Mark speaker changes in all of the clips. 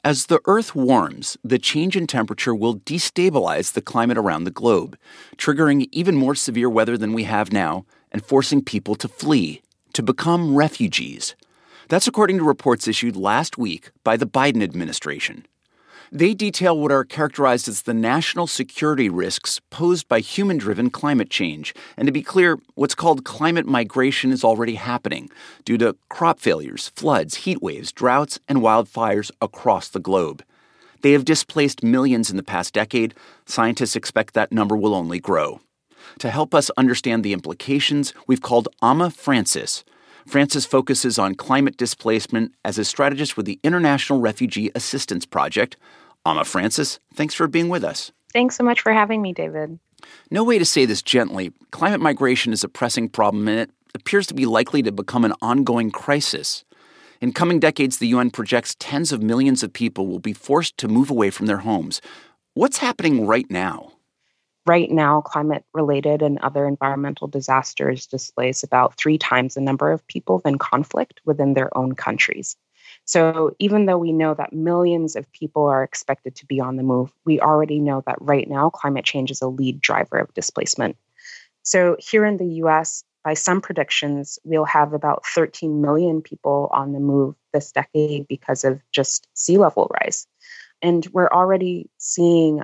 Speaker 1: As the Earth warms, the change in temperature will destabilize the climate around the globe, triggering even more severe weather than we have now and forcing people to flee, to become refugees. That's according to reports issued last week by the Biden administration. They detail what are characterized as the national security risks posed by human-driven climate change. And to be clear, what's called climate migration is already happening due to crop failures, floods, heat waves, droughts, and wildfires across the globe. They have displaced millions in the past decade. Scientists expect that number will only grow. To help us understand the implications, we've called Amma Francis. Francis focuses on climate displacement as a strategist with the International Refugee Assistance Project. Amma Francis, thanks for being with us.
Speaker 2: Thanks so much for having me, David.
Speaker 1: No way to say this gently. Climate migration is a pressing problem, and it appears to be likely to become an ongoing crisis. In coming decades, the UN projects tens of millions of people will be forced to move away from their homes. What's happening right now?
Speaker 2: Right now, climate-related and other environmental disasters displace about 3 times the number of people in conflict within their own countries. So even though we know that millions of people are expected to be on the move, we already know that right now climate change is a lead driver of displacement. So here in the U.S., by some predictions, we'll have about 13 million people on the move this decade because of just sea level rise. And we're already seeing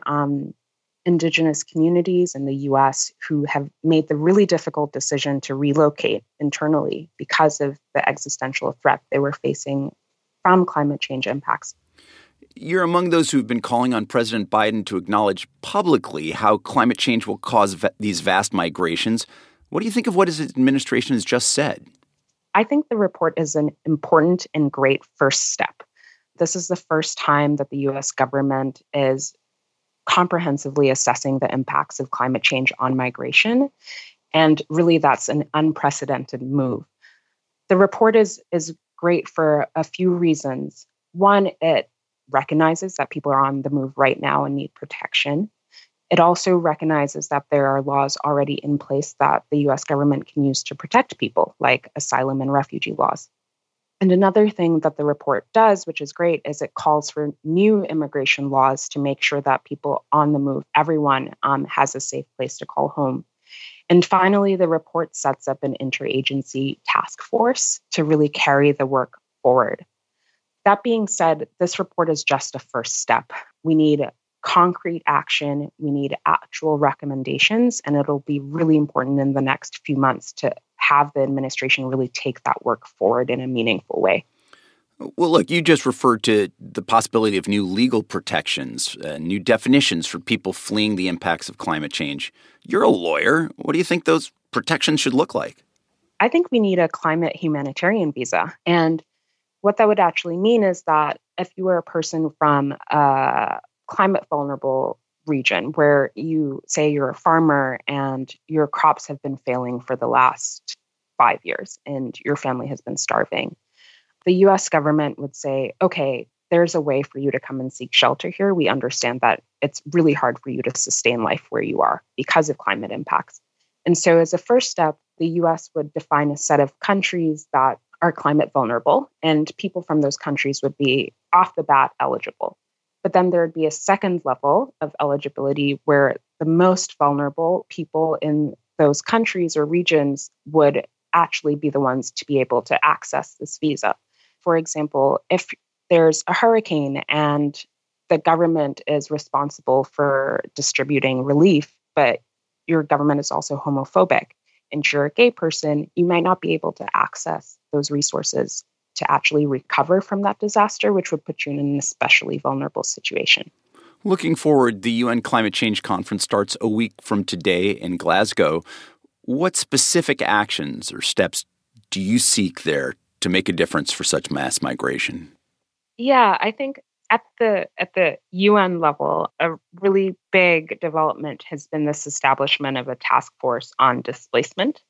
Speaker 2: Indigenous communities in the U.S. who have made the really difficult decision to relocate internally because of the existential threat they were facing from climate change impacts.
Speaker 1: You're among those who've been calling on President Biden to acknowledge publicly how climate change will cause these vast migrations. What do you think of what his administration has just said?
Speaker 2: I think the report is an important and great first step. This is the first time that the U.S. government is comprehensively assessing the impacts of climate change on migration. And really, that's an unprecedented move. The report is great for a few reasons. One, it recognizes that people are on the move right now and need protection. It also recognizes that there are laws already in place that the U.S. government can use to protect people, like asylum and refugee laws. And another thing that the report does, which is great, is it calls for new immigration laws to make sure that people on the move, everyone has a safe place to call home. And finally, the report sets up an interagency task force to really carry the work forward. That being said, this report is just a first step. We need concrete action. We need actual recommendations, and it'll be really important in the next few months to have the administration really take that work forward in a meaningful way.
Speaker 1: Well, look, you just referred to the possibility of new legal protections, new definitions for people fleeing the impacts of climate change. You're a lawyer. What do you think those protections should look like?
Speaker 2: I think we need a climate humanitarian visa. And what that would actually mean is that if you were a person from a climate vulnerable region where you say you're a farmer and your crops have been failing for the last 5 years and your family has been starving, the U.S. government would say, okay, there's a way for you to come and seek shelter here. We understand that it's really hard for you to sustain life where you are because of climate impacts. And so as a first step, the U.S. would define a set of countries that are climate vulnerable, and people from those countries would be off the bat eligible. But then there would be a second level of eligibility where the most vulnerable people in those countries or regions would actually be the ones to be able to access this visa. For example, if there's a hurricane and the government is responsible for distributing relief, but your government is also homophobic and you're a gay person, you might not be able to access those resources to actually recover from that disaster, which would put you in an especially vulnerable situation.
Speaker 1: Looking forward, the UN Climate Change Conference starts a week from today in Glasgow. What specific actions or steps do you seek there to make a difference for such mass migration?
Speaker 2: Yeah, I think at the UN level, a really big development has been this establishment of a task force on displacement.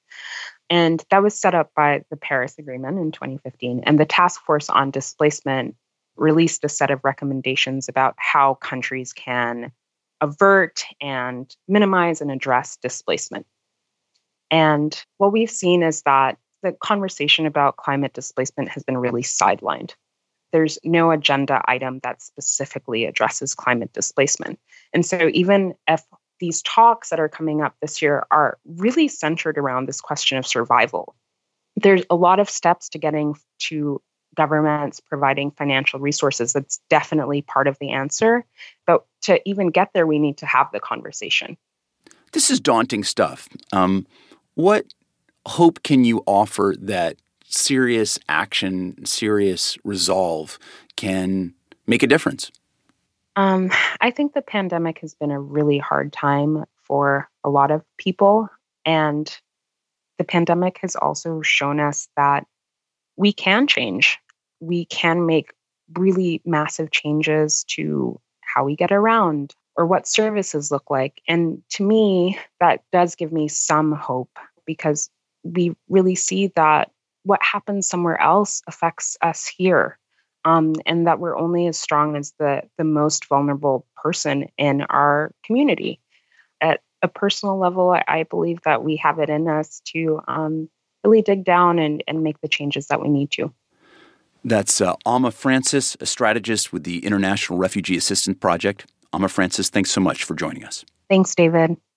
Speaker 2: And that was set up by the Paris Agreement in 2015. And the task force on displacement released a set of recommendations about how countries can avert and minimize and address displacement. And what we've seen is that the conversation about climate displacement has been really sidelined. there's no agenda item that specifically addresses climate displacement. And so even if these talks that are coming up this year are really centered around this question of survival, there's a lot of steps to getting to governments providing financial resources. That's definitely part of the answer. But to even get there, we need to have the conversation.
Speaker 1: This is daunting stuff. What hope can you offer that serious action, serious resolve can make a difference?
Speaker 2: I think the pandemic has been a really hard time for a lot of people. And the pandemic has also shown us that we can change. We can make really massive changes to how we get around or what services look like. And to me, that does give me some hope because we really see that what happens somewhere else affects us here. And that we're only as strong as the most vulnerable person in our community. At a personal level, I believe that we have it in us to really dig down and make the changes that we need to.
Speaker 1: That's Alma Francis, a strategist with the International Refugee Assistance Project. Alma Francis, thanks so much for joining us.
Speaker 2: Thanks, David.